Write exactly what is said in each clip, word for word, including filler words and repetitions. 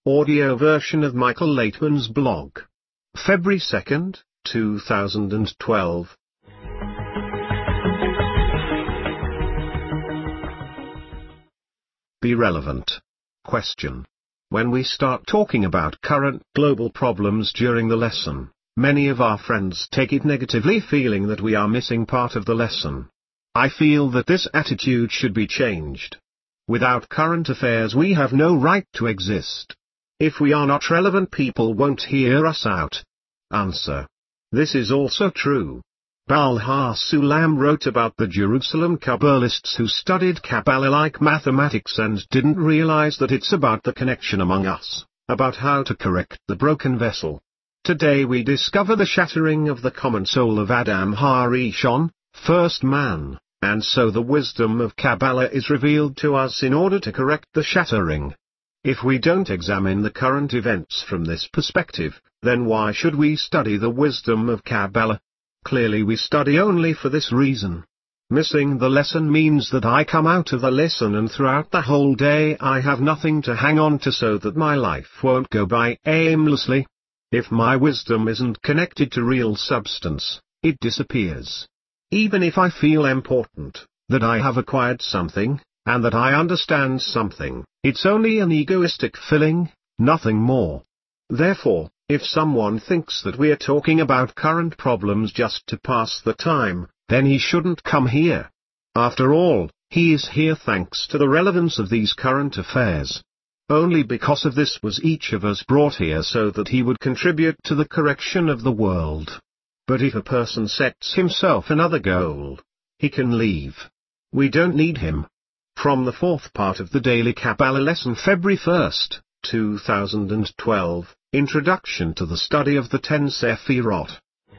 Audio version of Michael Laitman's blog. February second, two thousand twelve. Be relevant. Question. When we start talking about current global problems during the lesson, many of our friends take it negatively, feeling that we are missing part of the lesson. I feel that this attitude should be changed. Without current affairs we have no right to exist. If we are not relevant, people won't hear us out. Answer. This is also true. Baal HaSulam wrote about the Jerusalem Kabbalists who studied Kabbalah like mathematics and didn't realize that it's about the connection among us, about how to correct the broken vessel. Today we discover the shattering of the common soul of Adam HaRishon, first man, and so the wisdom of Kabbalah is revealed to us in order to correct the shattering. If we don't examine the current events from this perspective, then why should we study the wisdom of Kabbalah? Clearly we study only for this reason. Missing the lesson means that I come out of the lesson and throughout the whole day I have nothing to hang on to so that my life won't go by aimlessly. If my wisdom isn't connected to real substance, it disappears. Even if I feel important, that I have acquired something, and that I understand something, it's only an egoistic feeling, nothing more. Therefore, if someone thinks that we are talking about current problems just to pass the time, then he shouldn't come here. After all, he is here thanks to the relevance of these current affairs. Only because of this was each of us brought here, so that he would contribute to the correction of the world. But if a person sets himself another goal, he can leave. We don't need him. From the fourth part of the Daily Kabbalah Lesson, February first, two thousand twelve, Introduction to the Study of the Ten Sephirot.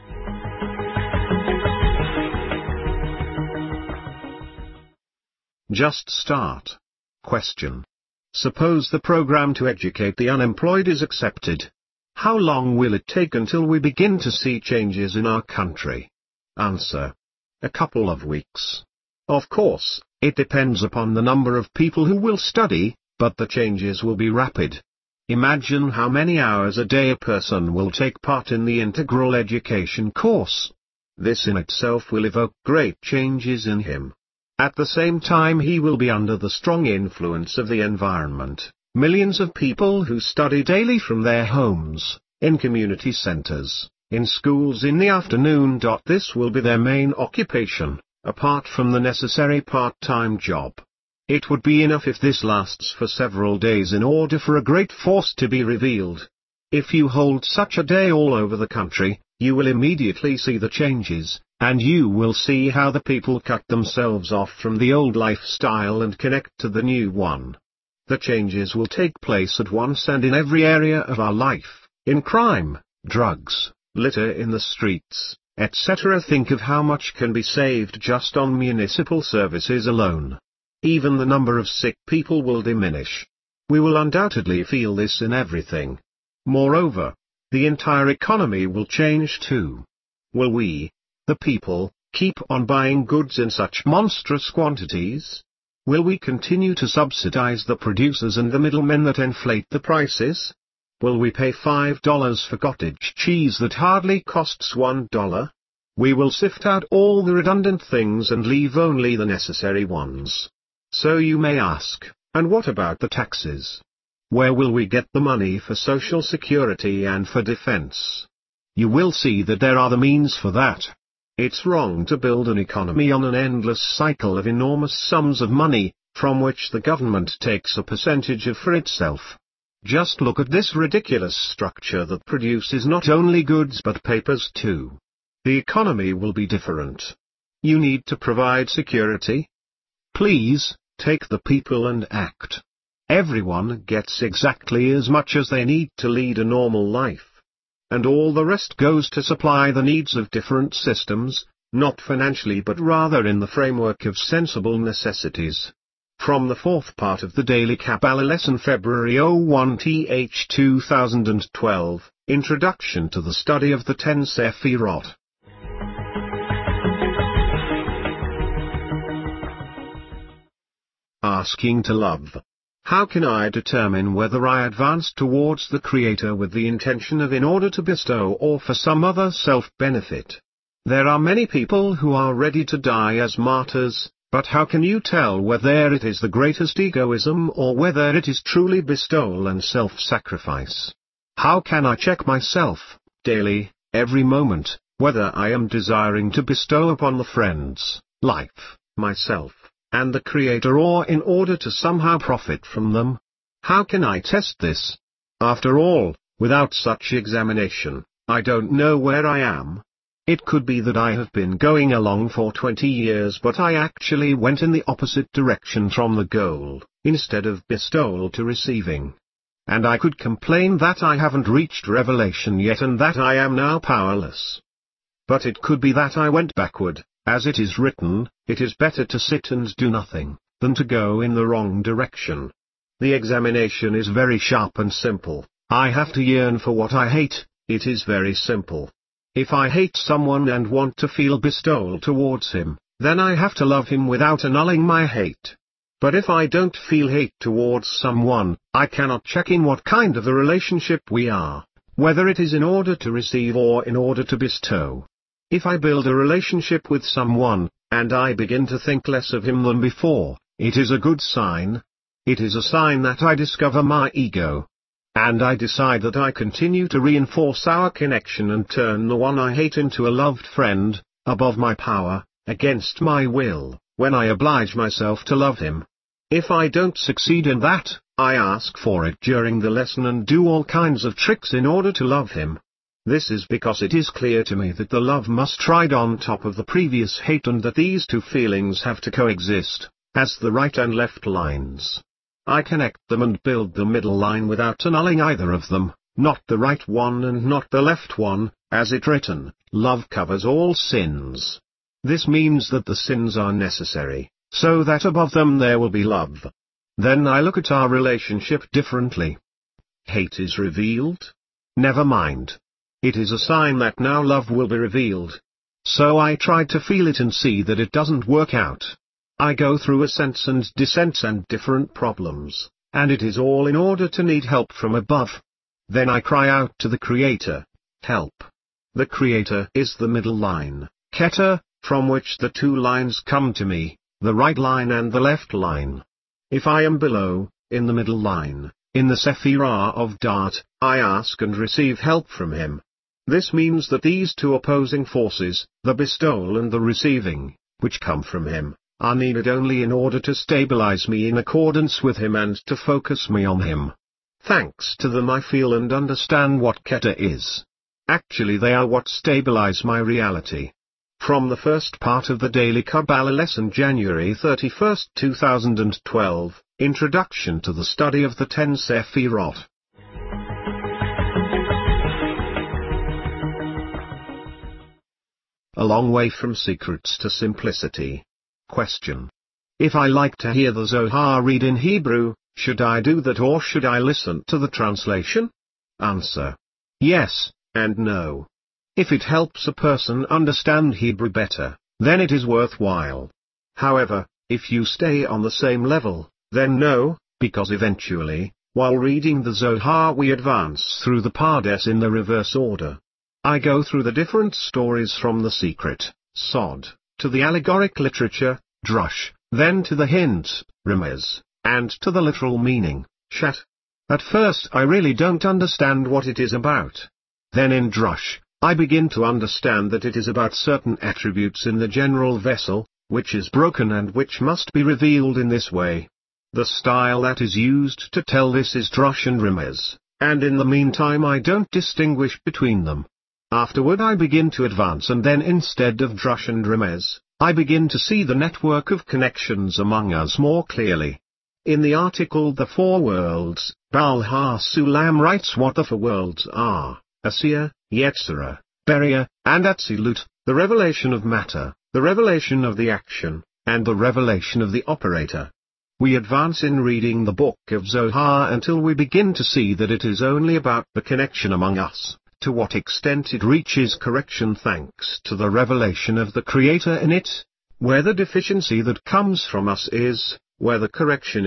Just start. Question. Suppose the program to educate the unemployed is accepted. How long will it take until we begin to see changes in our country? Answer. A couple of weeks. Of course, it depends upon the number of people who will study, but the changes will be rapid. Imagine how many hours a day a person will take part in the integral education course. This in itself will evoke great changes in him. At the same time he will be under the strong influence of the environment. Millions of people who study daily from their homes, in community centers, in schools in the afternoon. This will be their main occupation, apart from the necessary part-time job. It would be enough if this lasts for several days in order for a great force to be revealed. If you hold such a day all over the country, you will immediately see the changes, and you will see how the people cut themselves off from the old lifestyle and connect to the new one. The changes will take place at once and in every area of our life, in crime, drugs, litter in the streets, et cetera. Think of how much can be saved just on municipal services alone. Even the number of sick people will diminish. We will undoubtedly feel this in everything. Moreover, the entire economy will change too. Will we, the people, keep on buying goods in such monstrous quantities? Will we continue to subsidize the producers and the middlemen that inflate the prices? Will we pay five dollars for cottage cheese that hardly costs one dollar? We will sift out all the redundant things and leave only the necessary ones. So you may ask, and what about the taxes? Where will we get the money for Social Security and for defense? You will see that there are the means for that. It's wrong to build an economy on an endless cycle of enormous sums of money, from which the government takes a percentage of for itself. Just look at this ridiculous structure that produces not only goods but papers too. The economy will be different. You need to provide security. Please, take the people and act. Everyone gets exactly as much as they need to lead a normal life. And all the rest goes to supply the needs of different systems, not financially but rather in the framework of sensible necessities. From the fourth part of the Daily Kabbalah Lesson, February first, two thousand twelve, Introduction to the Study of the Ten Sephirot. Asking to love. How can I determine whether I advance towards the Creator with the intention of in order to bestow or for some other self-benefit? There are many people who are ready to die as martyrs, but how can you tell whether it is the greatest egoism or whether it is truly bestowal and self-sacrifice? How can I check myself, daily, every moment, whether I am desiring to bestow upon the friends, life, myself, and the Creator or in order to somehow profit from them? How can I test this? After all, without such examination, I don't know where I am. It could be that I have been going along for twenty years but I actually went in the opposite direction from the goal, instead of bestowal to receiving. And I could complain that I haven't reached revelation yet and that I am now powerless. But it could be that I went backward. As it is written, it is better to sit and do nothing, than to go in the wrong direction. The examination is very sharp and simple. I have to yearn for what I hate. It is very simple. If I hate someone and want to feel bestowal towards him, then I have to love him without annulling my hate. But if I don't feel hate towards someone, I cannot check in what kind of a relationship we are, whether it is in order to receive or in order to bestow. If I build a relationship with someone, and I begin to think less of him than before, it is a good sign. It is a sign that I discover my ego. And I decide that I continue to reinforce our connection and turn the one I hate into a loved friend, above my power, against my will, when I oblige myself to love him. If I don't succeed in that, I ask for it during the lesson and do all kinds of tricks in order to love him. This is because it is clear to me that the love must ride on top of the previous hate and that these two feelings have to coexist, as the right and left lines. I connect them and build the middle line without annulling either of them, not the right one and not the left one, as it written, love covers all sins. This means that the sins are necessary, so that above them there will be love. Then I look at our relationship differently. Hate is revealed? Never mind. It is a sign that now love will be revealed. So I try to feel it and see that it doesn't work out. I go through ascents and descents and different problems, and it is all in order to need help from above. Then I cry out to the Creator, help. The Creator is the middle line, Keter, from which the two lines come to me, the right line and the left line. If I am below, in the middle line, in the Sephirah of Da'at, I ask and receive help from him. This means that these two opposing forces, the bestowal and the receiving, which come from him, are needed only in order to stabilize me in accordance with him and to focus me on him. Thanks to them I feel and understand what Keter is. Actually they are what stabilize my reality. From the first part of the Daily Kabbalah lesson, January thirty-first, two thousand twelve, Introduction to the Study of the Ten Sephirot. A long way from secrets to simplicity. Question. If I like to hear the Zohar read in Hebrew, should I do that or should I listen to the translation? Answer. Yes, and no. If it helps a person understand Hebrew better, then it is worthwhile. However, if you stay on the same level, then no, because eventually, while reading the Zohar we advance through the Pardes in the reverse order. I go through the different stories from the secret, Sod, to the allegoric literature, Drush, then to the hints, Remez, and to the literal meaning, Shat. At first I really don't understand what it is about. Then in Drush, I begin to understand that it is about certain attributes in the general vessel, which is broken and which must be revealed in this way. The style that is used to tell this is Drush and Remez, and in the meantime I don't distinguish between them. Afterward I begin to advance and then instead of Drush and Remez, I begin to see the network of connections among us more clearly. In the article The Four Worlds, Baal HaSulam writes what the four worlds are, Asiya, Yetzirah, Beriah, and Atzilut, the revelation of matter, the revelation of the action, and the revelation of the operator. We advance in reading the book of Zohar until we begin to see that it is only about the connection among us. To what extent it reaches correction thanks to the revelation of the Creator in it, where the deficiency that comes from us is, where the correction is,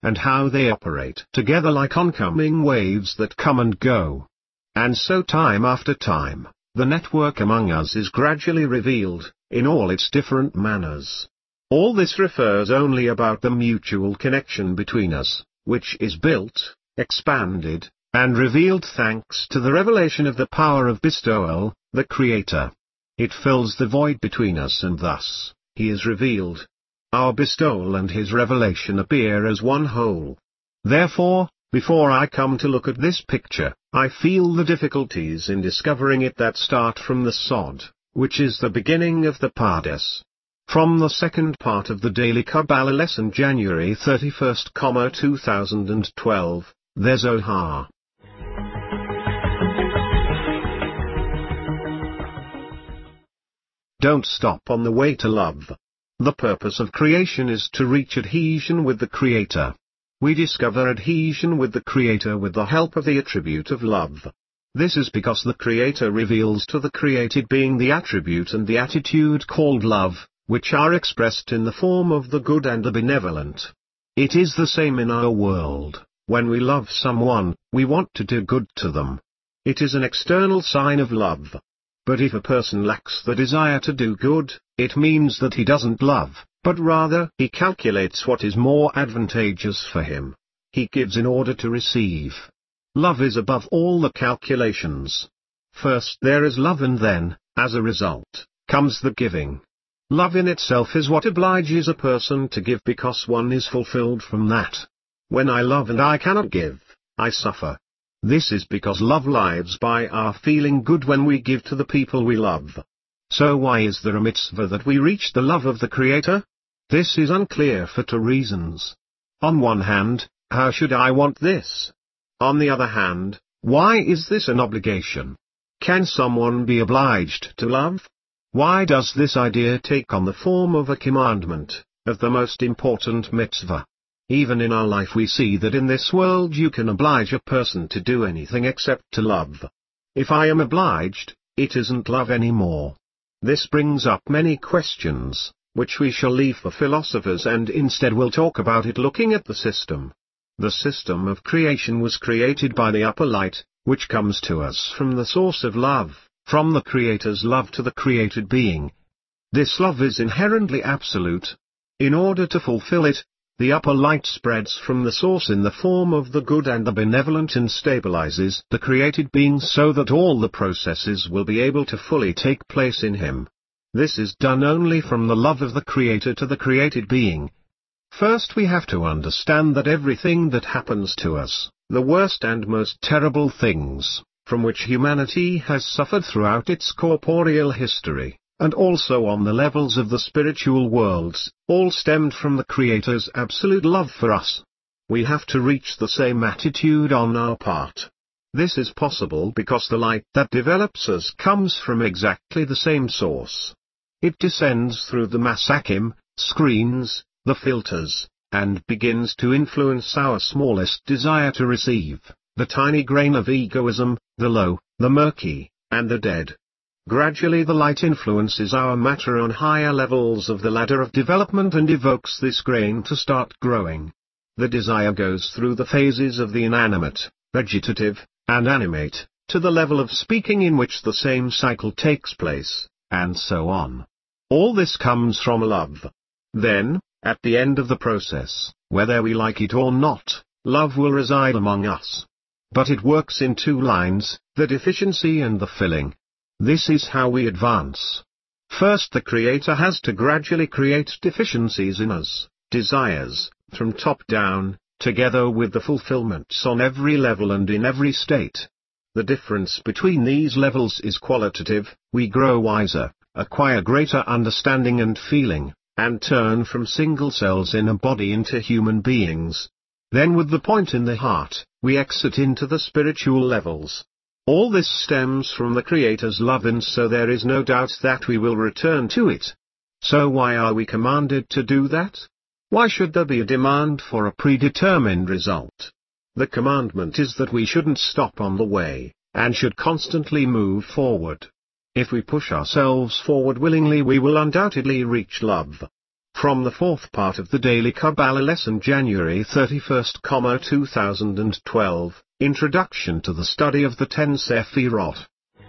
and how they operate together like oncoming waves that come and go. And so time after time, the network among us is gradually revealed, in all its different manners. All this refers only about the mutual connection between us, which is built, expanded, and revealed thanks to the revelation of the power of bestowal, the Creator. It fills the void between us and thus, He is revealed. Our bestowal and His revelation appear as one whole. Therefore, before I come to look at this picture, I feel the difficulties in discovering it that start from the Sod, which is the beginning of the Pardes. From the second part of the Daily Kabbalah lesson January thirty-first, two thousand twelve, the Zohar. Don't stop on the way to love. The purpose of creation is to reach adhesion with the Creator. We discover adhesion with the Creator with the help of the attribute of love. This is because the Creator reveals to the created being the attribute and the attitude called love, which are expressed in the form of the good and the benevolent. It is the same in our world. When we love someone, we want to do good to them. It is an external sign of love. But if a person lacks the desire to do good, it means that he doesn't love, but rather he calculates what is more advantageous for him. He gives in order to receive. Love is above all the calculations. First there is love and then, as a result, comes the giving. Love in itself is what obliges a person to give because one is fulfilled from that. When I love and I cannot give, I suffer. This is because love lives by our feeling good when we give to the people we love. So why is there a mitzvah that we reach the love of the Creator? This is unclear for two reasons. On one hand, how should I want this? On the other hand, why is this an obligation? Can someone be obliged to love? Why does this idea take on the form of a commandment, of the most important mitzvah? Even in our life we see that in this world you can oblige a person to do anything except to love. If I am obliged, it isn't love anymore. This brings up many questions, which we shall leave for philosophers and instead will talk about it looking at the system. The system of creation was created by the upper light, which comes to us from the source of love, from the Creator's love to the created being. This love is inherently absolute. In order to fulfill it, the upper light spreads from the source in the form of the good and the benevolent and stabilizes the created being so that all the processes will be able to fully take place in him. This is done only from the love of the Creator to the created being. First we have to understand that everything that happens to us, the worst and most terrible things, from which humanity has suffered throughout its corporeal history, and also on the levels of the spiritual worlds, all stemmed from the Creator's absolute love for us. We have to reach the same attitude on our part. This is possible because the light that develops us comes from exactly the same source. It descends through the masakim, screens, the filters, and begins to influence our smallest desire to receive, the tiny grain of egoism, the low, the murky, and the dead. Gradually the light influences our matter on higher levels of the ladder of development and evokes this grain to start growing. The desire goes through the phases of the inanimate, vegetative, and animate, to the level of speaking in which the same cycle takes place, and so on. All this comes from love. Then, at the end of the process, whether we like it or not, love will reside among us. But it works in two lines, the deficiency and the filling. This is how we advance. First the Creator has to gradually create deficiencies in us, desires, from top down, together with the fulfillments on every level and in every state. The difference between these levels is qualitative. We grow wiser, acquire greater understanding and feeling, and turn from single cells in a body into human beings. Then with the point in the heart, we exit into the spiritual levels. All this stems from the Creator's love, and so there is no doubt that we will return to it. So why are we commanded to do that? Why should there be a demand for a predetermined result? The commandment is that we shouldn't stop on the way, and should constantly move forward. If we push ourselves forward willingly we will undoubtedly reach love. From the fourth part of the Daily Kabbalah lesson, January thirty-first, two thousand twelve, Introduction to the Study of the Ten Sephirot.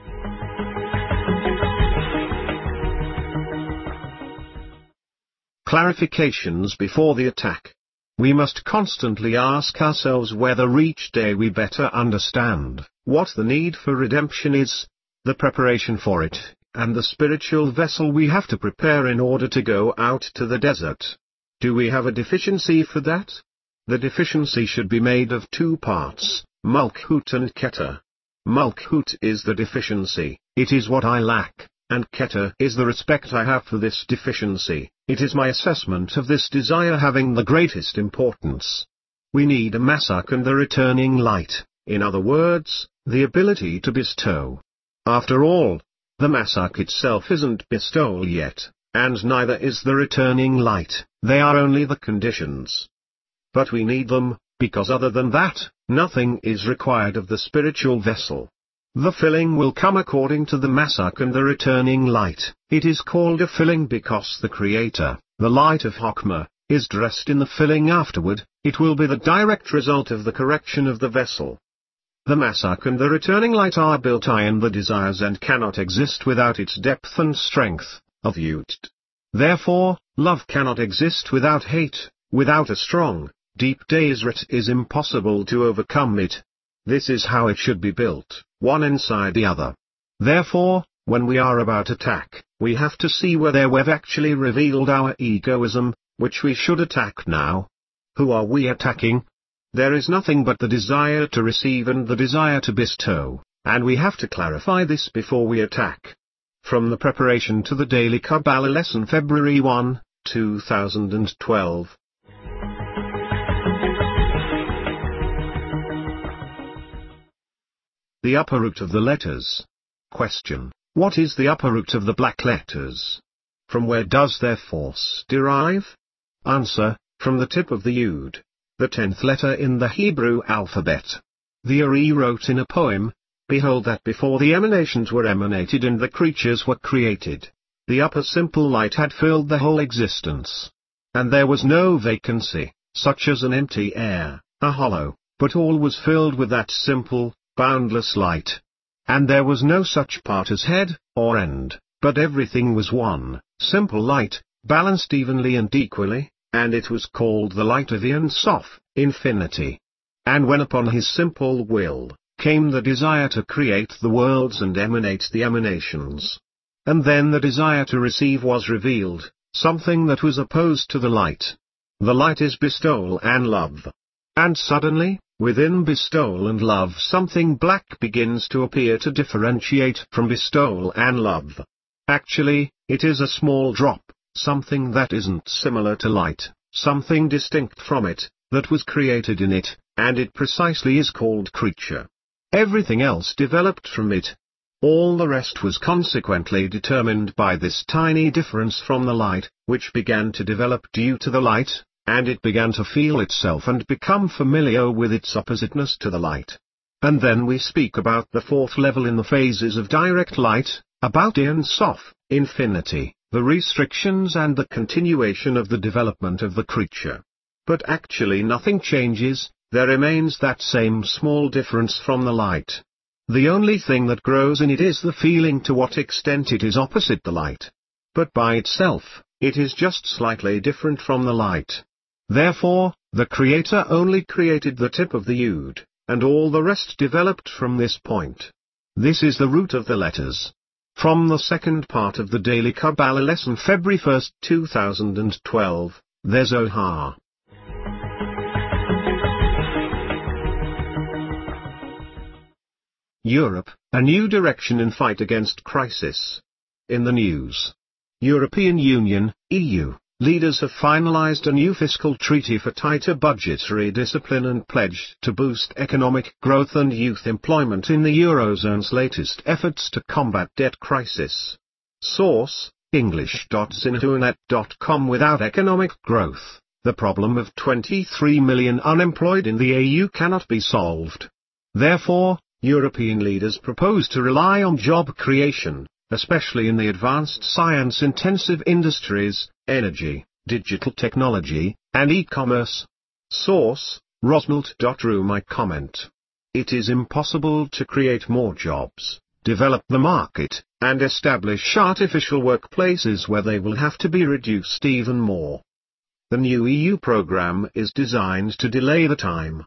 Clarifications before the attack. We must constantly ask ourselves whether each day we better understand what the need for redemption is, the preparation for it, and the spiritual vessel we have to prepare in order to go out to the desert. Do we have a deficiency for that? The deficiency should be made of two parts, Malchut and Keter. Malchut is the deficiency, it is what I lack, and Keter is the respect I have for this deficiency, it is my assessment of this desire having the greatest importance. We need a Masak and the returning light, in other words, the ability to bestow. After all, the Masak itself isn't bestowal yet, and neither is the returning light, they are only the conditions. But we need them, because other than that, nothing is required of the spiritual vessel. The filling will come according to the Masak and the returning light. It is called a filling because the Creator, the light of Chokmah, is dressed in the filling afterward. It will be the direct result of the correction of the vessel. The Masak and the returning light are built in the desires and cannot exist without its depth and strength of Yud. Therefore, love cannot exist without hate. Without a strong, deep Deseret is impossible to overcome it. This is how it should be built, one inside the other. Therefore, when we are about attack, we have to see whether we've actually revealed our egoism, which we should attack now. Who are we attacking? There is nothing but the desire to receive and the desire to bestow, and we have to clarify this before we attack. From the preparation to the Daily Kabbalah lesson, February first, two thousand twelve. The upper root of the letters. Question: what is the upper root of the black letters? From where does their force derive? Answer: from the tip of the Yud, the tenth letter in the Hebrew alphabet. The Ari wrote in a poem, "Behold that before the emanations were emanated and the creatures were created, the upper simple light had filled the whole existence. And there was no vacancy, such as an empty air, a hollow, but all was filled with that simple, boundless light. And there was no such part as head, or end, but everything was one, simple light, balanced evenly and equally, and it was called the light of Ein Sof, infinity. And when upon his simple will, came the desire to create the worlds and emanate the emanations. And then the desire to receive was revealed, something that was opposed to the light. The light is bestowal and love. And suddenly, within bestowal and love something black begins to appear to differentiate from bestowal and love. Actually, it is a small drop, something that isn't similar to light, something distinct from it, that was created in it, and it precisely is called creature. Everything else developed from it. All the rest was consequently determined by this tiny difference from the light, which began to develop due to the light, and it began to feel itself and become familiar with its oppositeness to the light. And then we speak about the fourth level in the phases of direct light, about Ein Sof, infinity, the restrictions and the continuation of the development of the creature. But actually nothing changes, there remains that same small difference from the light. The only thing that grows in it is the feeling to what extent it is opposite the light. But by itself, it is just slightly different from the light. Therefore, the Creator only created the tip of the Yud, and all the rest developed from this point. This is the root of the letters. From the second part of the Daily Kabbalah lesson, February first, two thousand twelve, the Zohar. Europe, a new direction in fight against crisis. In the news. European Union, E U, leaders have finalized a new fiscal treaty for tighter budgetary discipline and pledged to boost economic growth and youth employment in the Eurozone's latest efforts to combat debt crisis. Source: English dot zintunet dot com. Without economic growth, the problem of twenty-three million unemployed in the E U cannot be solved. Therefore, European leaders propose to rely on job creation, especially in the advanced science-intensive industries, energy, digital technology, and e-commerce. Source, Rosmalt dot r u. My comment. It is impossible to create more jobs, develop the market, and establish artificial workplaces where they will have to be reduced even more. The new E U program is designed to delay the time.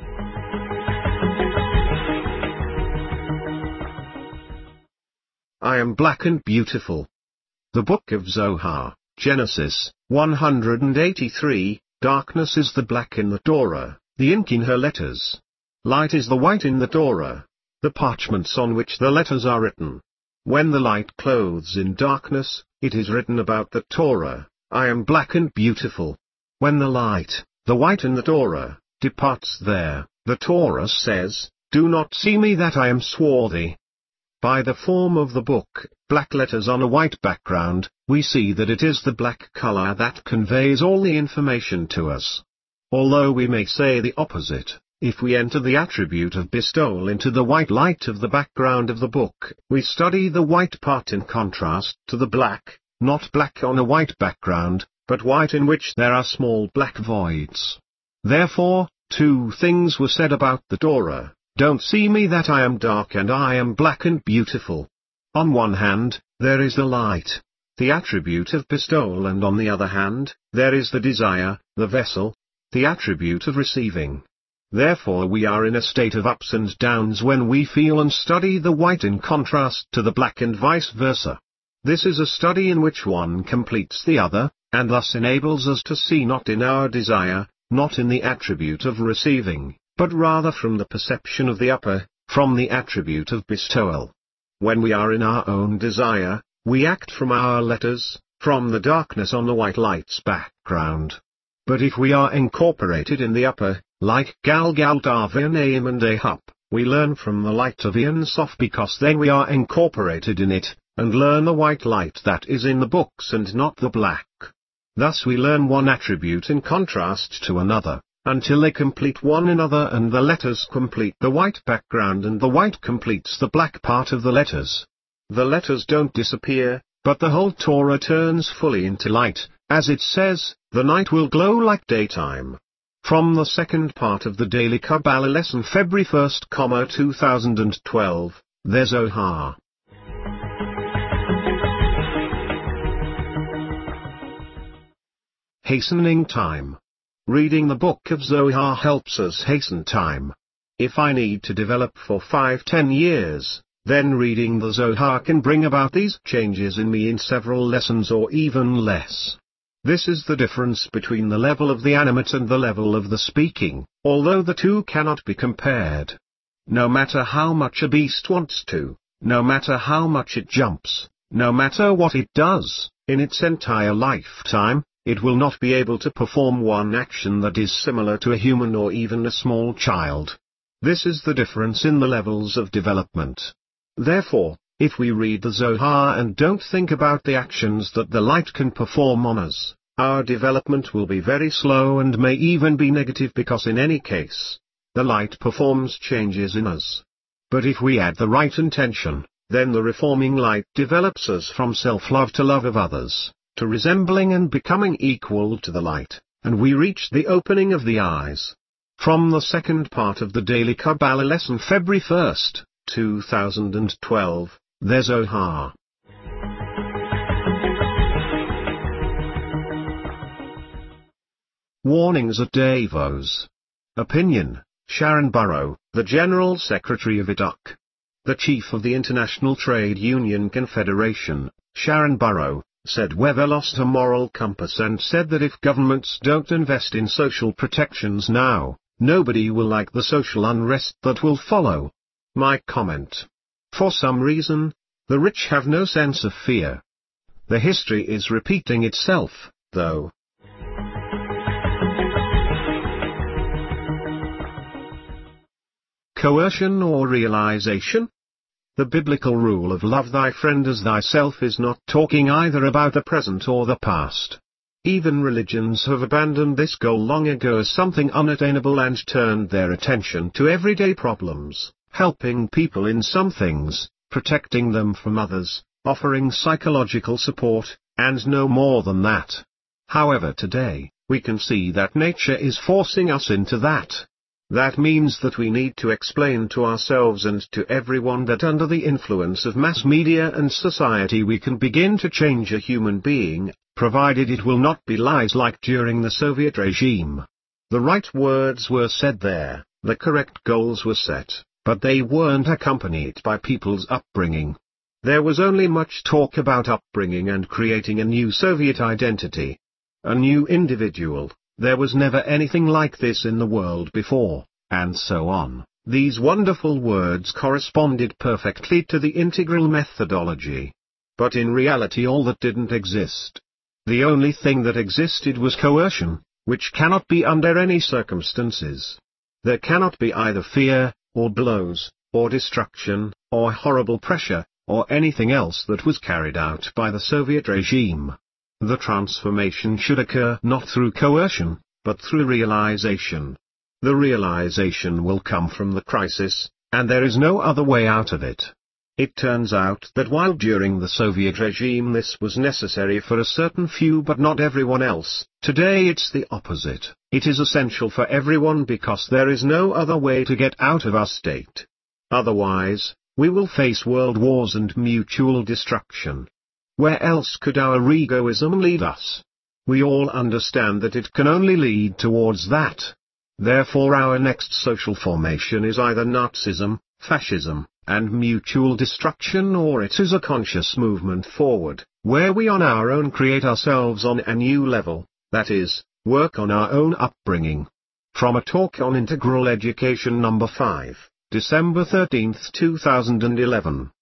I am black and beautiful. The Book of Zohar, Genesis, one hundred eighty-three, darkness is the black in the Torah, the ink in her letters. Light is the white in the Torah, the parchments on which the letters are written. When the light clothes in darkness, it is written about the Torah, I am black and beautiful. When the light, the white in the Torah, departs there, the Torah says, do not see me that I am swarthy. By the form of the book, black letters on a white background, we see that it is the black color that conveys all the information to us. Although we may say the opposite, if we enter the attribute of bestowal into the white light of the background of the book, we study the white part in contrast to the black, not black on a white background, but white in which there are small black voids. Therefore, two things were said about the Torah. Don't see me that I am dark and I am black and beautiful. On one hand, there is the light, the attribute of bestowal, and on the other hand, there is the desire, the vessel, the attribute of receiving. Therefore we are in a state of ups and downs when we feel and study the white in contrast to the black and vice versa. This is a study in which one completes the other, and thus enables us to see not in our desire, not in the attribute of receiving, but rather from the perception of the upper, from the attribute of bestowal. When we are in our own desire, we act from our letters, from the darkness on the white light's background. But if we are incorporated in the upper, like Galgal Darvin Aim and Ahup, we learn from the light of Ein Sof, because then we are incorporated in it, and learn the white light that is in the books and not the black. Thus we learn one attribute in contrast to another, until they complete one another and the letters complete the white background and the white completes the black part of the letters. The letters don't disappear, but the whole Torah turns fully into light, as it says, the night will glow like daytime. From the second part of the Daily Kabbalah lesson, February first, two thousand twelve, the Zohar. Hastening time. Reading the Book of Zohar helps us hasten time. If I need to develop for five to ten years, then reading the Zohar can bring about these changes in me in several lessons or even less. This is the difference between the level of the animate and the level of the speaking, although the two cannot be compared. No matter how much a beast wants to, no matter how much it jumps, no matter what it does, in its entire lifetime, it will not be able to perform one action that is similar to a human or even a small child. This is the difference in the levels of development. Therefore, if we read the Zohar and don't think about the actions that the light can perform on us, our development will be very slow and may even be negative, because in any case, the light performs changes in us. But if we add the right intention, then the reforming light develops us from self-love to love of others, to resembling and becoming equal to the light, and we reach the opening of the eyes. From the second part of the Daily Kabbalah lesson, February first, two thousand twelve, the Zohar. Warnings at Davos. Opinion, Sharon Burrow, the General Secretary of I D U C. The chief of the International Trade Union Confederation, Sharon Burrow, said we've lost a moral compass and said that if governments don't invest in social protections now, nobody will like the social unrest that will follow. My comment. For some reason, the rich have no sense of fear. The history is repeating itself, though. Coercion or realization? The biblical rule of love thy friend as thyself is not talking either about the present or the past. Even religions have abandoned this goal long ago as something unattainable and turned their attention to everyday problems, helping people in some things, protecting them from others, offering psychological support, and no more than that. However, today, we can see that nature is forcing us into that. That means that we need to explain to ourselves and to everyone that under the influence of mass media and society we can begin to change a human being, provided it will not be lies like during the Soviet regime. The right words were said there, the correct goals were set, but they weren't accompanied by people's upbringing. There was only much talk about upbringing and creating a new Soviet identity. A new individual. There was never anything like this in the world before, and so on. These wonderful words corresponded perfectly to the integral methodology. But in reality all that didn't exist. The only thing that existed was coercion, which cannot be under any circumstances. There cannot be either fear, or blows, or destruction, or horrible pressure, or anything else that was carried out by the Soviet regime. The transformation should occur not through coercion, but through realization. The realization will come from the crisis, and there is no other way out of it. It turns out that while during the Soviet regime this was necessary for a certain few but not everyone else, today it's the opposite. It is essential for everyone because there is no other way to get out of our state. Otherwise, we will face world wars and mutual destruction. Where else could our egoism lead us? We all understand that it can only lead towards that. Therefore our next social formation is either Nazism, fascism, and mutual destruction, or it is a conscious movement forward, where we on our own create ourselves on a new level, that is, work on our own upbringing. From a talk on Integral Education number five, December thirteenth two thousand eleven.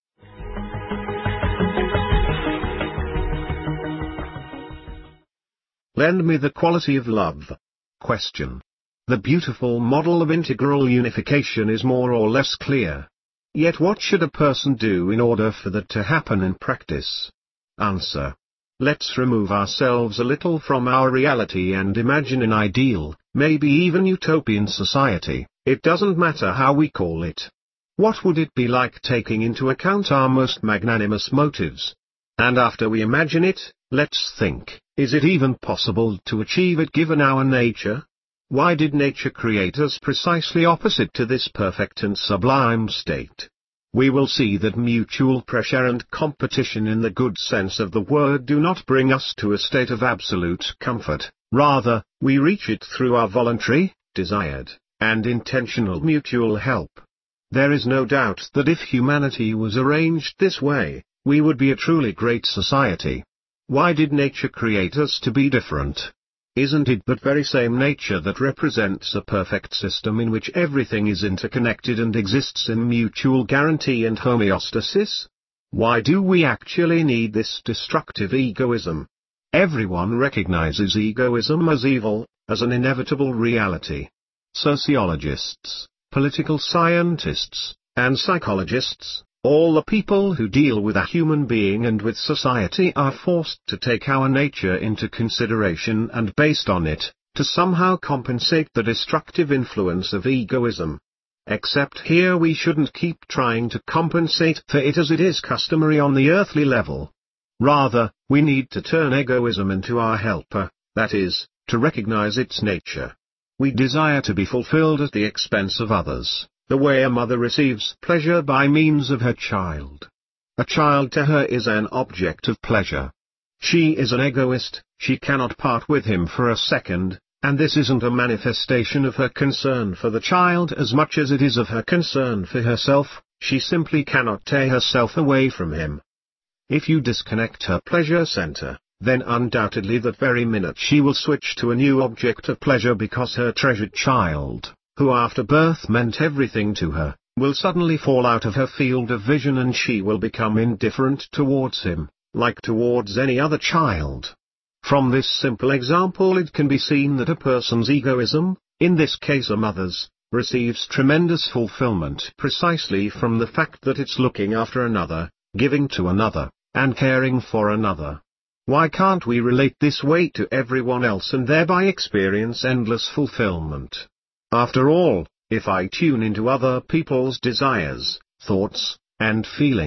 Lend me the quality of love. Question. The beautiful model of integral unification is more or less clear. Yet what should a person do in order for that to happen in practice? Answer. Let's remove ourselves a little from our reality and imagine an ideal, maybe even utopian society. It doesn't matter how we call it. What would it be like taking into account our most magnanimous motives? And after we imagine it, let's think, is it even possible to achieve it given our nature? Why did nature create us precisely opposite to this perfect and sublime state? We will see that mutual pressure and competition in the good sense of the word do not bring us to a state of absolute comfort, rather, we reach it through our voluntary, desired, and intentional mutual help. There is no doubt that if humanity was arranged this way, we would be a truly great society. Why did nature create us to be different? Isn't it that very same nature that represents a perfect system in which everything is interconnected and exists in mutual guarantee and homeostasis? Why do we actually need this destructive egoism? Everyone recognizes egoism as evil, as an inevitable reality. Sociologists, political scientists, and psychologists, all the people who deal with a human being and with society are forced to take our nature into consideration and based on it, to somehow compensate the destructive influence of egoism. Except here we shouldn't keep trying to compensate for it as it is customary on the earthly level. Rather, we need to turn egoism into our helper, that is, to recognize its nature. We desire to be fulfilled at the expense of others, the way a mother receives pleasure by means of her child. A child to her is an object of pleasure. She is an egoist, she cannot part with him for a second, and this isn't a manifestation of her concern for the child as much as it is of her concern for herself. She simply cannot tear herself away from him. If you disconnect her pleasure center, then undoubtedly that very minute she will switch to a new object of pleasure because her treasured child, who after birth meant everything to her, will suddenly fall out of her field of vision and she will become indifferent towards him, like towards any other child. From this simple example it can be seen that a person's egoism, in this case a mother's, receives tremendous fulfillment precisely from the fact that it's looking after another, giving to another, and caring for another. Why can't we relate this way to everyone else and thereby experience endless fulfillment? After all, if I tune into other people's desires, thoughts, and feelings,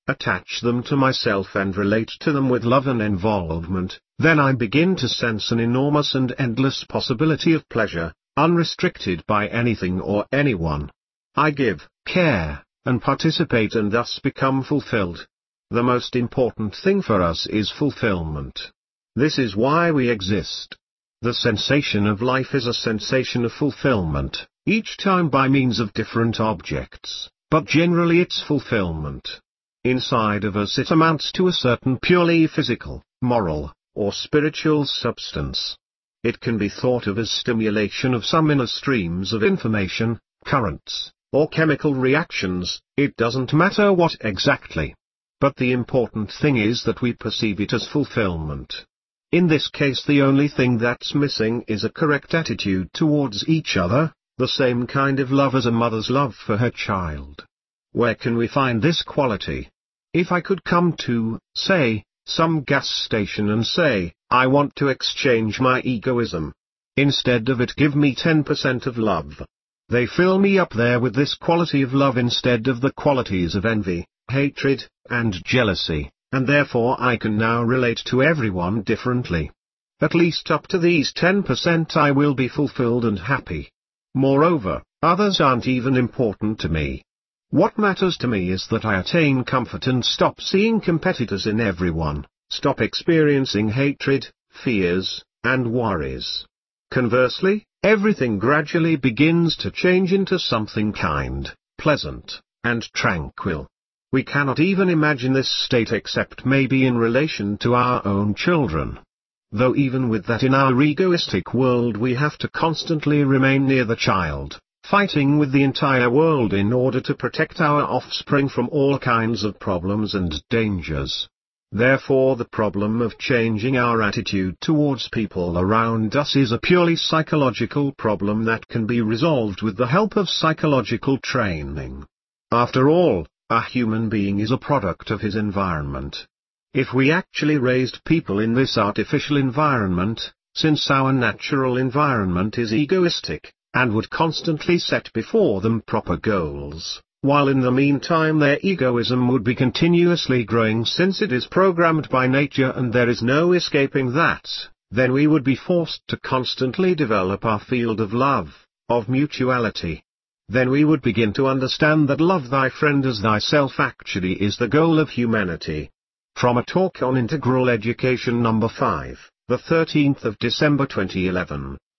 attach them to myself and relate to them with love and involvement, then I begin to sense an enormous and endless possibility of pleasure, unrestricted by anything or anyone. I give, care, and participate and thus become fulfilled. The most important thing for us is fulfillment. This is why we exist. The sensation of life is a sensation of fulfillment, each time by means of different objects, but generally it's fulfillment. Inside of us it amounts to a certain purely physical, moral, or spiritual substance. It can be thought of as stimulation of some inner streams of information, currents, or chemical reactions, it doesn't matter what exactly. But the important thing is that we perceive it as fulfillment. In this case the only thing that's missing is a correct attitude towards each other, the same kind of love as a mother's love for her child. Where can we find this quality? If I could come to, say, some gas station and say, I want to exchange my egoism. Instead of it give me ten percent of love. They fill me up there with this quality of love instead of the qualities of envy, hatred, and jealousy, and therefore I can now relate to everyone differently. At least up to these ten percent I will be fulfilled and happy. Moreover, others aren't even important to me. What matters to me is that I attain comfort and stop seeing competitors in everyone, stop experiencing hatred, fears, and worries. Conversely, everything gradually begins to change into something kind, pleasant, and tranquil. We cannot even imagine this state except maybe in relation to our own children. Though even with that in our egoistic world we have to constantly remain near the child, fighting with the entire world in order to protect our offspring from all kinds of problems and dangers. Therefore the problem of changing our attitude towards people around us is a purely psychological problem that can be resolved with the help of psychological training. After all, a human being is a product of his environment. If we actually raised people in this artificial environment, since our natural environment is egoistic, and would constantly set before them proper goals, while in the meantime their egoism would be continuously growing since it is programmed by nature and there is no escaping that, then we would be forced to constantly develop our field of love, of mutuality. Then we would begin to understand that love thy friend as thyself actually is the goal of humanity. From a talk on Integral Education number five, the thirteenth of December twenty eleven.